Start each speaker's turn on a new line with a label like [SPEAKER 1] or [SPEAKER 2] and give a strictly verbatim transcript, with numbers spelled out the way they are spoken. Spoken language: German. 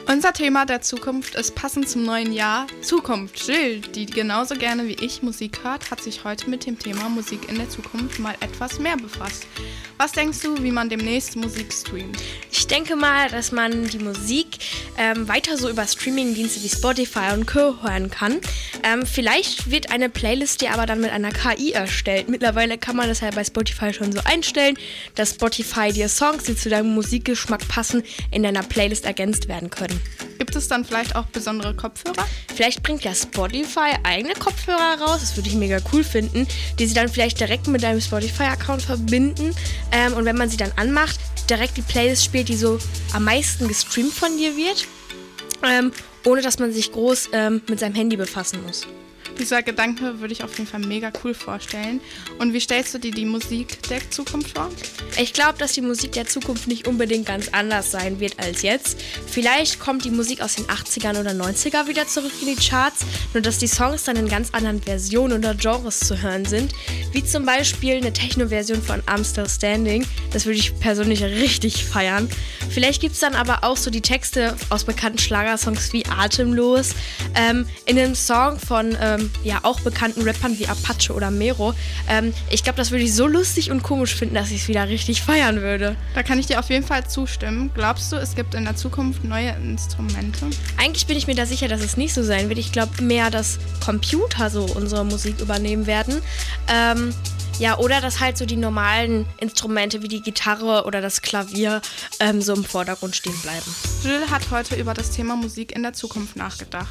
[SPEAKER 1] Unser Thema der Zukunft ist passend zum neuen Jahr Zukunft. Jill, die genauso gerne wie ich Musik hört, hat sich heute mit dem Thema Musik in der Zukunft mal etwas mehr befasst. Was denkst du, wie man demnächst Musik streamt?
[SPEAKER 2] Ich denke mal, dass man die Musik ähm, weiter so über Streamingdienste wie Spotify und Co. hören kann. Ähm, vielleicht wird eine Playlist ja aber dann mit einer K I erstellt. Mittlerweile kann man das ja bei Spotify schon so einstellen, dass Spotify dir Songs, die zu deinem Musikgeschmack passen, in deiner Playlist ergänzt werden können.
[SPEAKER 1] Gibt es dann vielleicht auch besondere Kopfhörer?
[SPEAKER 2] Vielleicht bringt ja Spotify eigene Kopfhörer raus, das würde ich mega cool finden, die sie dann vielleicht direkt mit deinem Spotify-Account verbinden. Ähm, und wenn man sie dann anmacht, direkt die Playlist spielt, die so am meisten gestreamt von dir wird, ähm, ohne dass man sich groß ähm, mit seinem Handy befassen muss.
[SPEAKER 1] Dieser Gedanke würde ich auf jeden Fall mega cool vorstellen. Und wie stellst du dir die Musik der Zukunft vor?
[SPEAKER 2] Ich glaube, dass die Musik der Zukunft nicht unbedingt ganz anders sein wird als jetzt. Vielleicht kommt die Musik aus den achtzigern oder neunzigern wieder zurück in die Charts, nur dass die Songs dann in ganz anderen Versionen oder Genres zu hören sind. Wie zum Beispiel eine Techno-Version von I'm Still Standing. Das würde ich persönlich richtig feiern. Vielleicht gibt es dann aber auch so die Texte aus bekannten Schlagersongs wie Atemlos ähm, in einem Song von ähm, ja auch bekannten Rappern wie Apache oder Mero. Ähm, ich glaube, das würde ich so lustig und komisch finden, dass ich es wieder richtig feiern würde.
[SPEAKER 1] Da kann ich dir auf jeden Fall zustimmen. Glaubst du, es gibt in der Zukunft neue Instrumente?
[SPEAKER 2] Eigentlich bin ich mir da sicher, dass es nicht so sein wird. Ich glaube mehr, dass Computer so unsere Musik übernehmen werden. Ähm, ja, oder dass halt so die normalen Instrumente wie die Gitarre oder das Klavier ähm, so im Vordergrund stehen bleiben.
[SPEAKER 1] Jill hat heute über das Thema Musik in der Zukunft nachgedacht.